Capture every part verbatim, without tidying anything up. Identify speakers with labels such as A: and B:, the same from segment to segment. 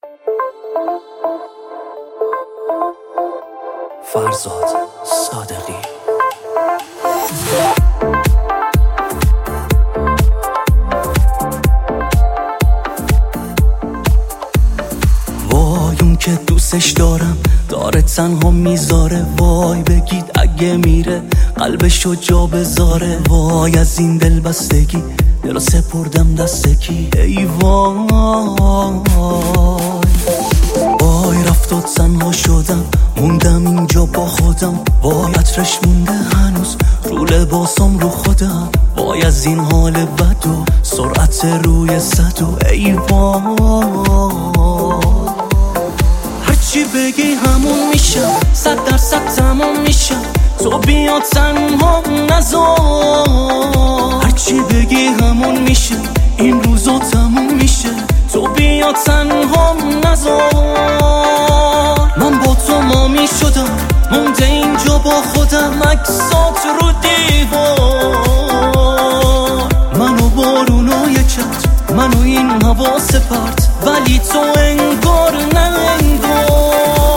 A: فرزاد صادقی. وای اون که دوستش دارم داره تنها میذاره، وای بگید اگه میره قلبشو جا بذاره. وای از این دل بستگی دلو سپردم دست کی، ای وای وای رفت و تنها شدم موندم اینجا با خودم. وای عطرش مونده هنوز رو لباسم رو خودم. وای از این حال بد و سرعت روی صد و ای وای هرچی بگی همون میشم، صد درصد تموم میشم. تو بیا تنها نذار، هرچی بگی همون میشه، این روزا تموم میشه. تو بیا تنها نذار. من با تو مامی شدم مونده اینجا با خودم، عکسات رو دیوار. منو بارونای چت، منو این هوا سپرد، ولی تو انگار نه انگار.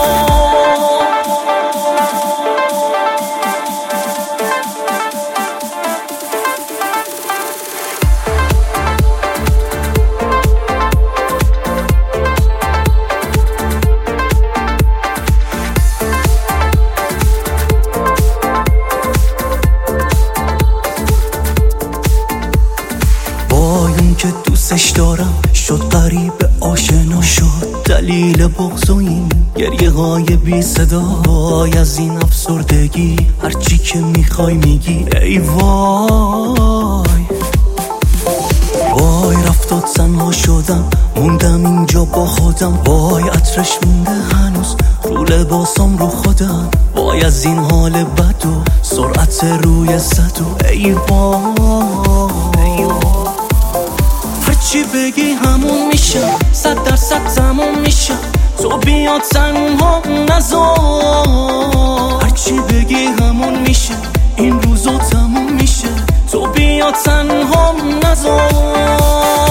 A: که دوستش دارم شد قریب آشنا شد، دلیل بغض و این گریه های بی صدا. وای از این افسردگی هرچی که میخوای میگی، ای وای وای رفت و تنها شدم موندم اینجا با خودم. وای عطرش مونده هنوز رو لباسم رو خودم. وای از این حال بد و سرعت روی صد و ای وای هرچی بگی همون میشم، صد درصد تموم میشم. تو بیا تنها نذار، هرچی بگی همون میشه، این روزا تموم میشه. تو بیا تنها نذار.